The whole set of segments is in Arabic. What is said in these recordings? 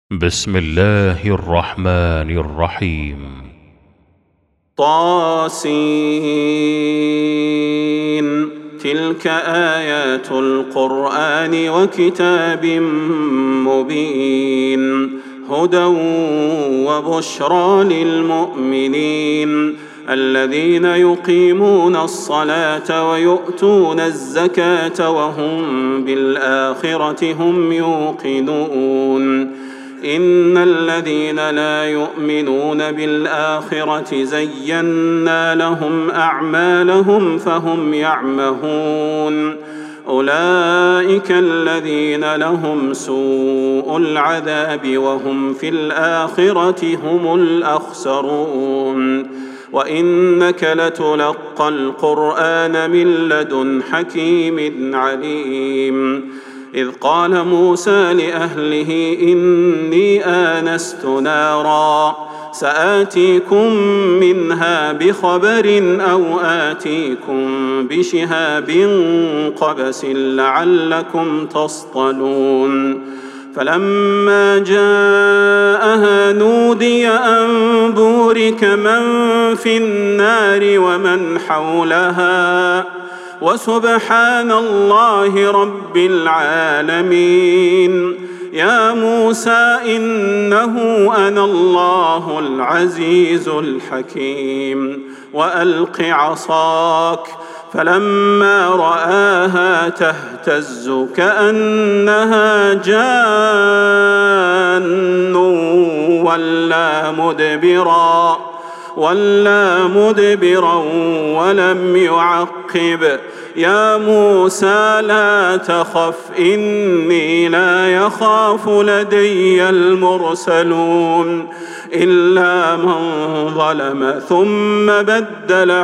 بسم الله الرحمن الرحيم. طاسين. تلك آيات القرآن وكتاب مبين، هدى وبشرى للمؤمنين الذين يقيمون الصلاة ويؤتون الزكاة وهم بالآخرة هم يوقنون. إن الذين لا يؤمنون بالآخرة زينا لهم أعمالهم فهم يعمهون. أولئك الذين لهم سوء العذاب وهم في الآخرة هم الأخسرون. وإنك لتلقى القرآن من لدن حكيم عليم. إذ قال موسى لأهله إني آنست نارا سآتيكم منها بخبر أو آتيكم بشهاب قبس لعلكم تصطلون. فلما جاءها نودي أن بورك من في النار ومن حولها وسبحان الله رب العالمين. يا موسى إنه أنا الله العزيز الحكيم وألق عصاك. فلما رآها تهتز كأنها جان ولا مدبرا ولم يعقب. يا موسى لا تخف إني لا يخاف لدي المرسلون إلا من ظلم ثم بدل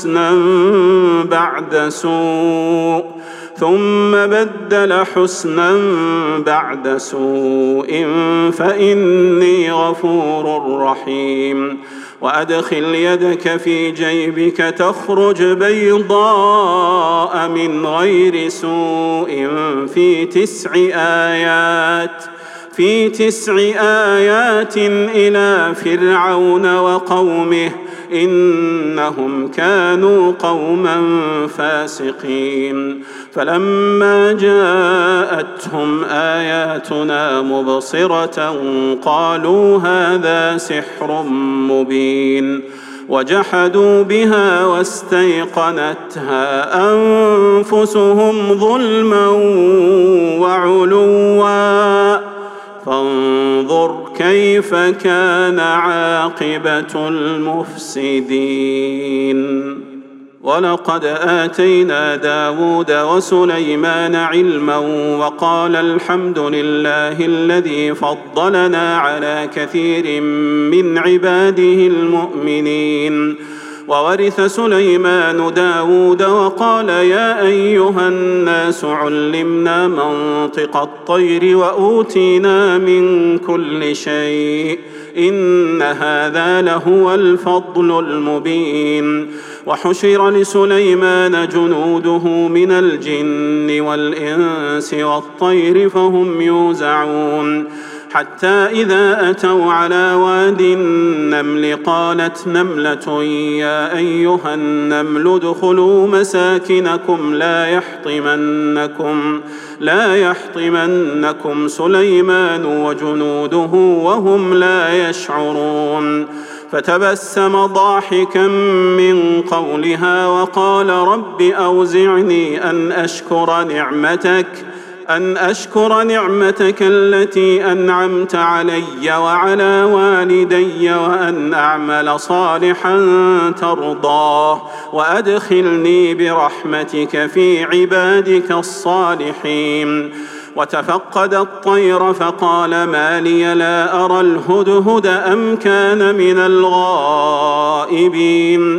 حسنا بعد سوء فإني غفور رحيم. وأدخل يدك في جيبك تخرج بيضاء من غير سوء في 9 آيات إلى فرعون وقومه إنهم كانوا قوما فاسقين. فلما جاءتهم آياتنا مبصرة قالوا هذا سحر مبين، وجحدوا بها واستيقنتها أنفسهم ظلما وعلوا فانظر كيف كان عاقبة المفسدين. ولقد آتينا داود وسليمان علما وقال الحمد لله الذي فضلنا على كثير من عباده المؤمنين. وورث سليمان داود وقال يا أيها الناس علمنا منطق الطير وأوتينا من كل شيء إن هذا لهو الفضل المبين. وحشر لسليمان جنوده من الجن والإنس والطير فهم يوزعون حتى إذا أتوا على واد النمل قالت نملة يا أيها النمل ادخلوا مساكنكم لا يحطمنكم سليمان وجنوده وهم لا يشعرون. فتبسم ضاحكا من قولها وقال رب أوزعني أن أشكر نعمتك التي أنعمت علي وعلى والدي وأن أعمل صالحا ترضاه وأدخلني برحمتك في عبادك الصالحين. وتفقد الطير فقال ما لي لا أرى الهدهد أم كان من الغائبين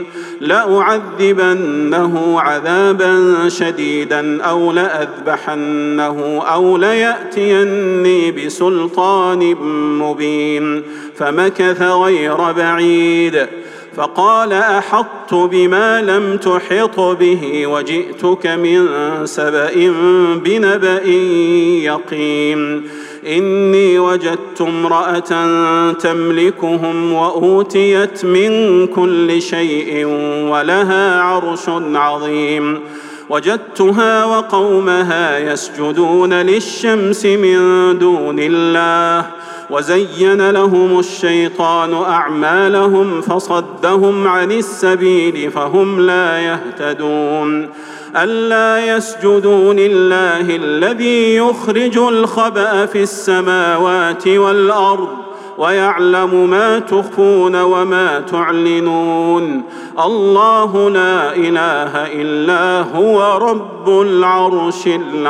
لأعذبنه عذابا شديدا أو لأذبحنه أو ليأتيني بسلطان مبين. فمكث غير بعيد فقال أحطت بما لم تحط به وجئتك من سبأ بنبأ يقين. إني وجدت امرأة تملكهم وأوتيت من كل شيء ولها عرش عظيم وجدتها وقومها يسجدون للشمس من دون الله وزين لهم الشيطان أعمالهم فصدهم عن السبيل فهم لا يهتدون ألا يسجدوا لله الذي يخرج الخبأ في السماوات والأرض ويعلم ما تخفون وما تعلنون الله لا إله إلا هو رب العرش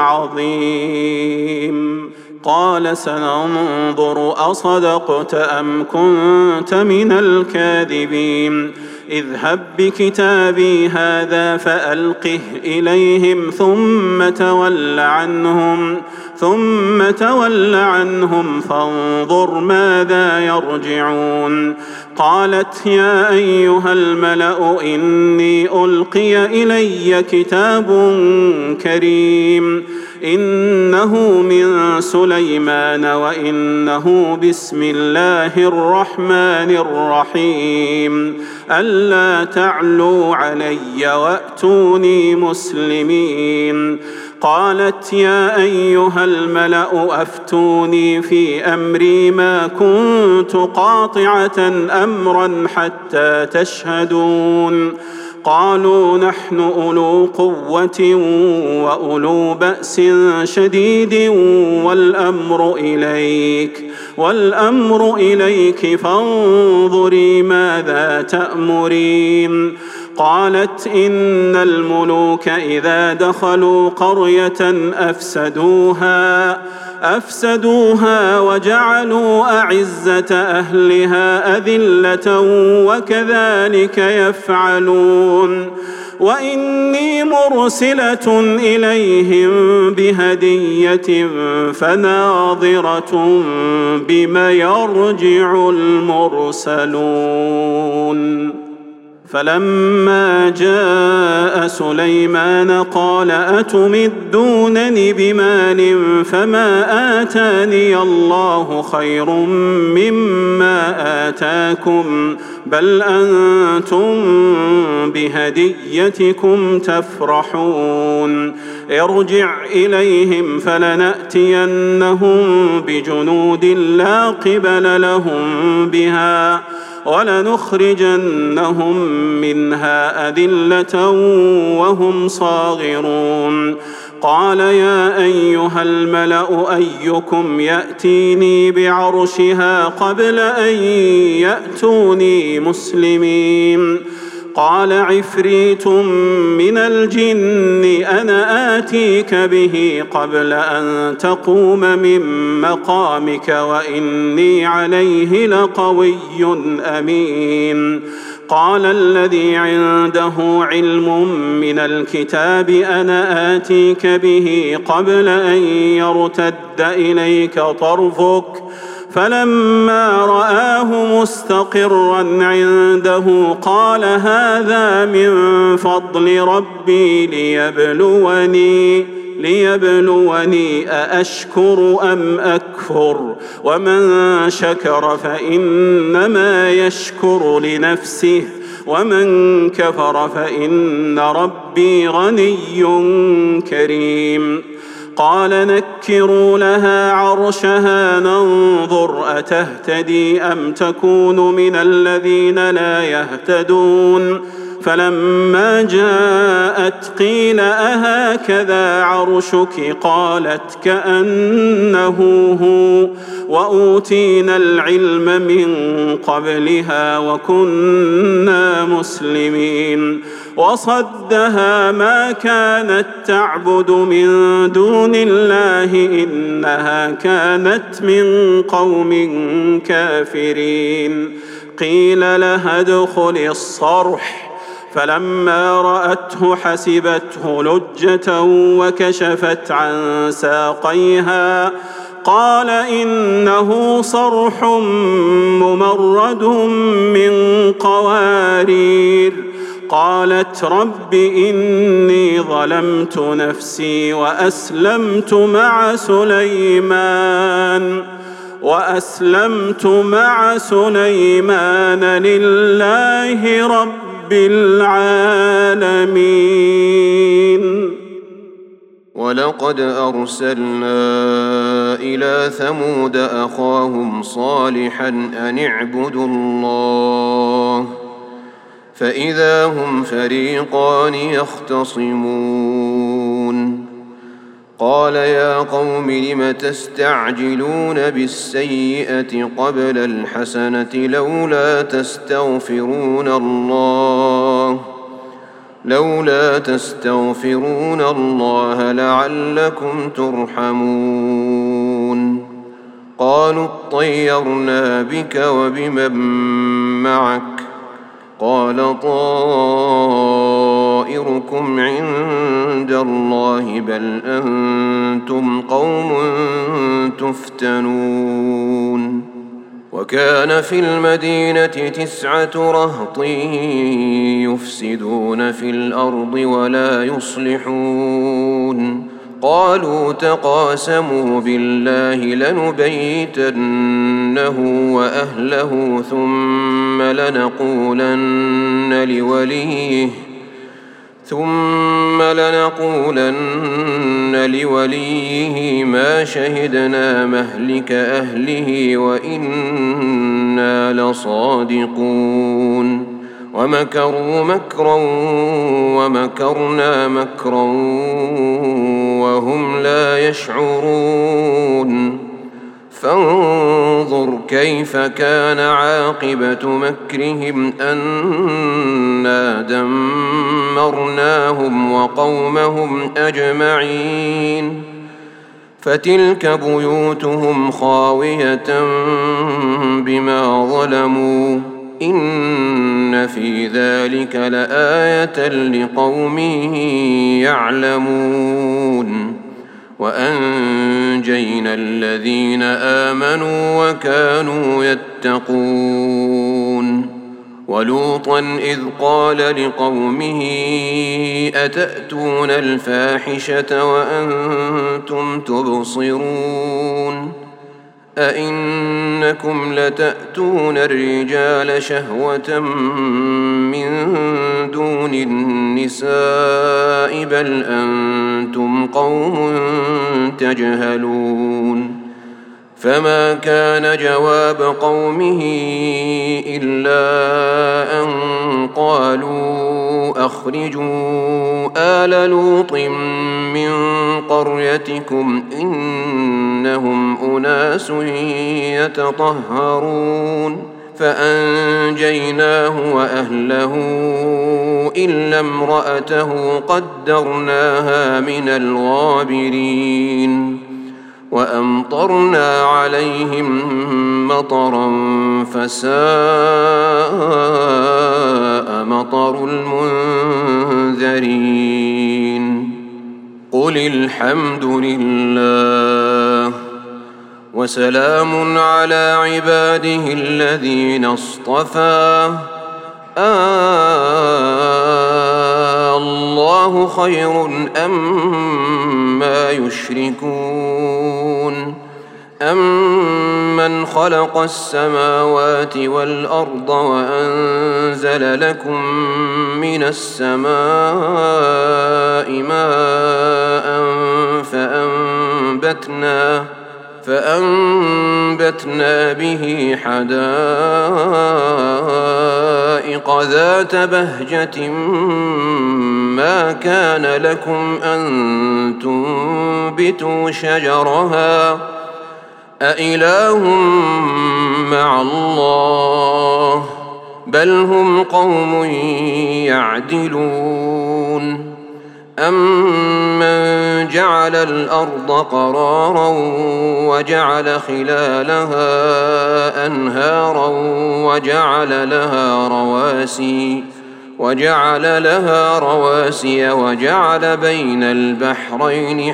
العظيم قال سننظر أصدقت أم كنت من الكاذبين اذهب بكتابي هذا فألقه إليهم ثم تول عنهم فانظر ماذا يرجعون قالت يا أيها الملأ إني ألقي إلي كتاب كريم إنه من سليمان وإنه بسم الله الرحمن الرحيم ألا تعلوا علي وأتوني مسلمين قالت يا أيها الملأ أفتوني في أمري ما كنت قاطعة أمرا حتى تشهدون قالوا نحن أولو قوة وأولو بأس شديد والأمر إليك فانظري ماذا تأمرين قالت إن الملوك إذا دخلوا قرية أفسدوها وجعلوا أعزة أهلها أذلة وكذلك يفعلون وإني مرسلة إليهم بهدية فناظرة بما يرجع المرسلون فلما جاء سليمان قال أتمدونني بمال فما آتاني الله خير مما آتاكم بل أنتم بهديتكم تفرحون ارجع إليهم فلنأتينهم بجنود لا قبل لهم بها ولنخرجنهم منها أذلة وهم صاغرون قال يا أيها الملأ أيكم يأتيني بعرشها قبل أن يأتوني مسلمين قال عفريت من الجن أنا آتيك به قبل أن تقوم من مقامك وإني عليه لقوي أمين قال الذي عنده علم من الكتاب أنا آتيك به قبل أن يرتد إليك طرفك فلما رآه مستقرا عنده قال هذا من فضل ربي ليبلوني أأشكر أم أكفر ومن شكر فإنما يشكر لنفسه ومن كفر فإن ربي غني كريم قال نكروا لها عرشها ننظر أتهتدي أم تكون من الذين لا يهتدون فلما جاءت قيل أهكذا عرشك قالت كأنه هو وأوتينا العلم من قبلها وكنا مسلمين وصدها ما كانت تعبد من دون الله إنها كانت من قوم كافرين قيل لها ادخل الصرح فلما رأته حسبته لجة وكشفت عن ساقيها قال إنه صرح ممرد من قوارير قالت رب إني ظلمت نفسي وأسلمت مع سليمان لله رب العالمين. ولقد أرسلنا إلى ثمود أخاهم صالحا أن اعبدوا الله فإذا هم فريقان يختصمون. قال يا قوم لم تستعجلون بالسيئة قبل الحسنة لولا تستغفرون الله لعلكم ترحمون. قالوا اطيرنا بك وبمن معك قال طائركم عند الله بل أنتم قوم تفتنون. وكان في المدينة 9 رهط يفسدون في الأرض ولا يصلحون. قالوا تقاسموا بالله لنبيتنه وأهله ثم لنقولن لوليه ما شهدنا مهلك أهله وإنا لصادقون. ومكروا مكرا ومكرنا مكرا وهم لا يشعرون. فانظر كيف كان عاقبة مكرهم أنا دمرناهم وقومهم أجمعين. فتلك بيوتهم خاوية بما ظلموا إن في ذلك لآية لقوم يعلمون. وأنجينا الذين آمنوا وكانوا يتقون. ولوطا إذ قال لقومه أتأتون الفاحشة وأنتم تبصرون أئنكم لتأتون الرجال شهوة من دون النساء بل أنتم قوم تجهلون. فما كان جواب قومه إلا أن قالوا أخرجوا آل لوط من قريتكم إنهم أناس يتطهرون. فأنجيناه وأهله إلا امرأته قدرناها من الغابرين. وأمطرنا عليهم مطرا فساء مطر المنذرين. قل الحمد لله وسلام على عباده الذين اصطفى الله خير أما يشركون. أمن خلق السماوات والأرض وأنزل لكم من السماء ماء فأنبتنا به حدائق ذات بهجة ما كان لكم أن تنبتوا شجرها أإله مع الله بل هم قوم يعدلون. أمن جعل الأرض قرارا وجعل خلالها أنهارا وجعل لها رواسي وجعل بين البحرين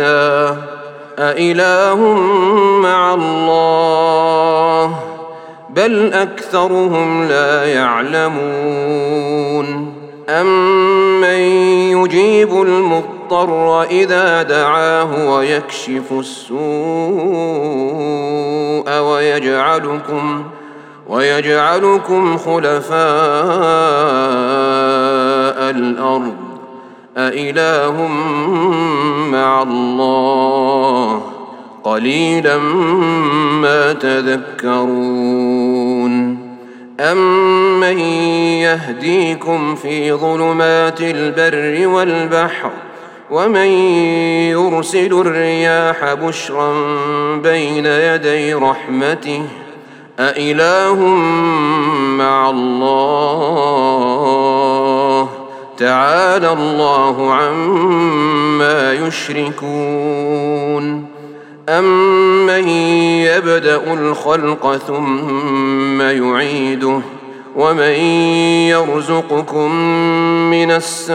حاجزا أإله مع الله بل أكثرهم لا يعلمون أمن يجيب المضطر إذا دعاه ويكشف السوء ويجعلكم خلفاء الأرض أإله مع الله قليلا ما تذكرون أمن يهديكم في ظلمات البر والبحر ومن يرسل الرياح بشرا بين يدي رحمته أإله مع الله تعالى الله عما يشركون أمن يبدأ الخلق ثم يعيده ومن يرزقكم من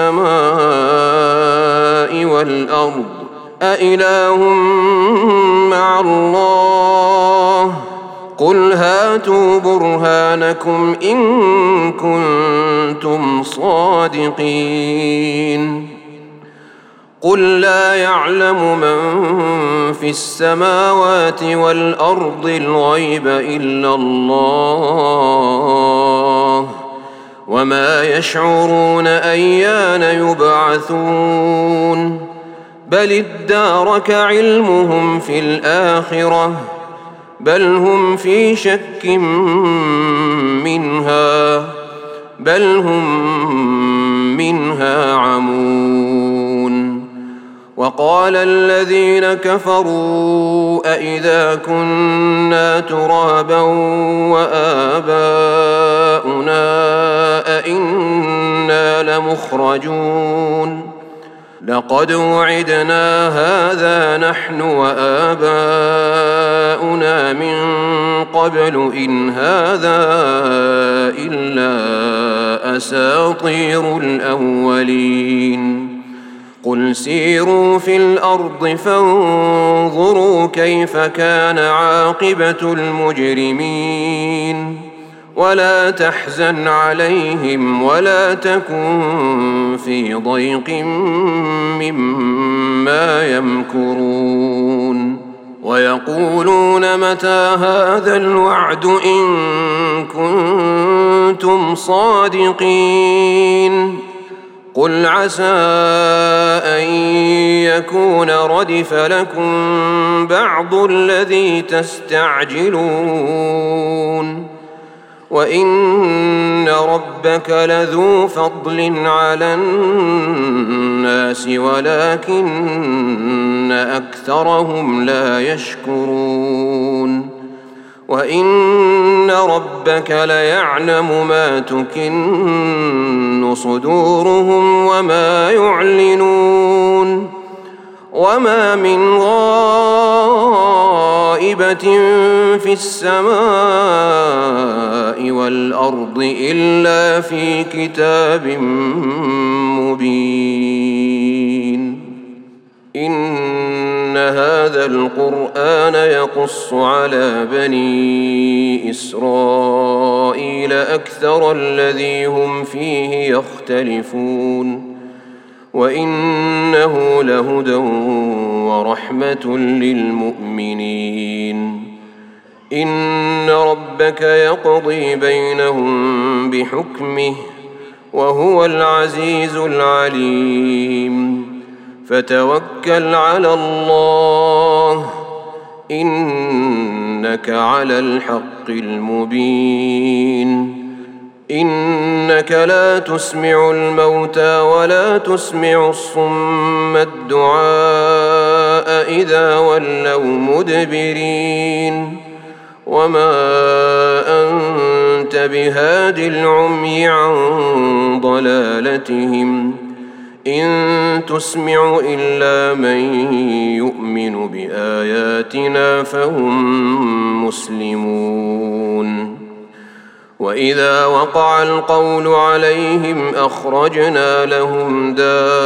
السماء والأرض أإله مع الله قل هاتوا برهانكم إن كنتم صادقين قل لا يعلم من في السماوات والأرض الغيب إلا الله وما يشعرون أيان يبعثون بل ادارك علمهم في الآخرة بل هم في شك منها بل هم منها عمون وقال الذين كفروا أإذا كنا ترابا وآباؤنا أإنا لمخرجون لقد وعدنا هذا نحن وآباؤنا من قبل إن هذا إلا أساطير الأولين قل سيروا في الأرض فانظروا كيف كان عاقبة المجرمين ولا تحزن عليهم ولا تكن في ضيق مما يمكرون ويقولون متى هذا الوعد إن كنتم صادقين قل عسى أن يكون ردف لكم بعض الذي تستعجلون وإن ربك لذو فضل على الناس ولكن أكثرهم لا يشكرون وإن ربك ليعلم ما تكن صدورهم وما يعلنون وما من غائبة في السماء والأرض إلا في كتاب مبين إن هذا القرآن يقص على بني إسرائيل أكثر الذي هم فيه يختلفون وإنه لهدى ورحمة للمؤمنين إن ربك يقضي بينهم بحكمه وهو العزيز العليم فتوكل على الله إنك على الحق المبين إنك لا تسمع الموتى ولا تسمع الصم الدعاء إذا ولوا مدبرين وما أنت بهاد العمي عن ضلالتهم إن تسمع إلا من يؤمن بآياتنا فهم مسلمون وإذا وقع القول عليهم أخرجنا لهم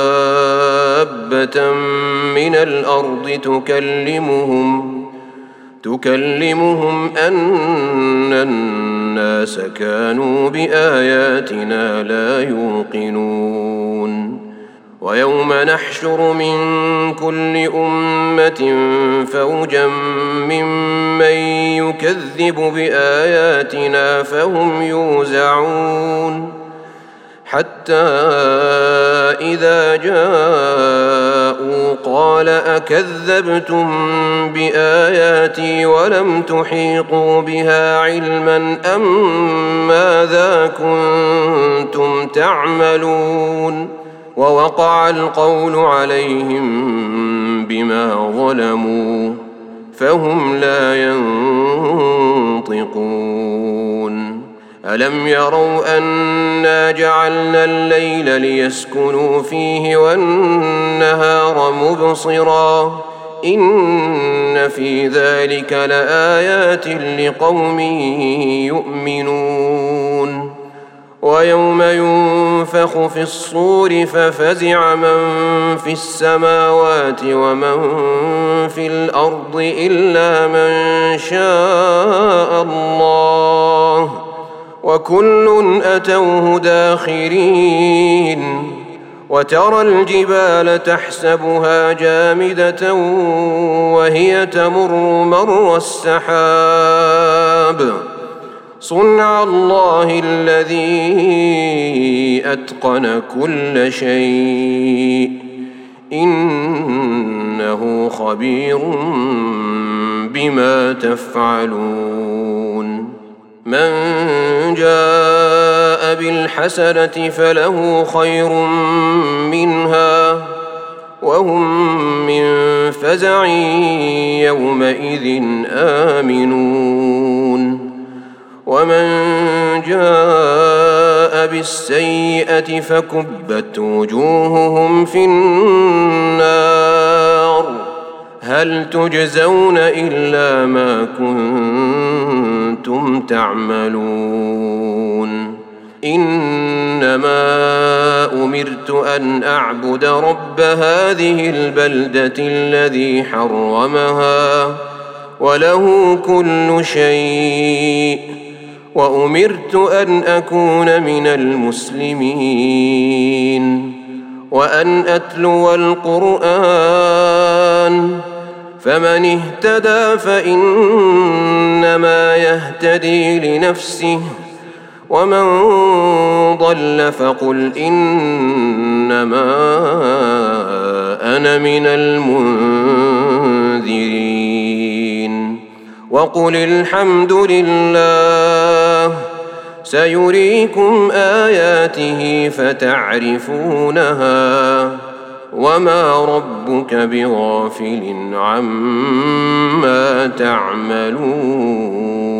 دابة من الأرض تكلمهم أن الناس كانوا بآياتنا لا يوقنون ويوم نحشر من كل أمة فوجا ممن يكذب بآياتنا فهم يوزعون حتى إذا جاءوا قال أكذبتم بآياتي ولم تحيطوا بها علما أم ماذا كنتم تعملون ووقع القول عليهم بما ظلموا فهم لا ينطقون ألم يروا أنا جعلنا الليل ليسكنوا فيه والنهار مبصرا إن في ذلك لآيات لقوم يؤمنون ويوم ينفخ في الصور ففزع من في السماوات ومن في الأرض إلا من شاء الله وكل أتوه داخرين وترى الجبال تحسبها جامدة وهي تمر مر السحاب صنع الله الذي أتقن كل شيء إنه خبير بما تفعلون من جاء بالحسنة فله خير منها وهم من فزع يومئذ آمنون ومن جاء بالسيئة فكبت وجوههم في النار هل تجزون إلا ما كنتم تعملون إنما أمرت أن أعبد رب هذه البلدة الذي حرمها وله كل شيء وأمرت أن أكون من المسلمين وأن أتلو القرآن فمن اهتدى فإنما يهتدي لنفسه ومن ضل فقل إنما أنا من المنذرين وقل الحمد لله سيريكم آياته فتعرفونها وما ربك بغافل عما تعملون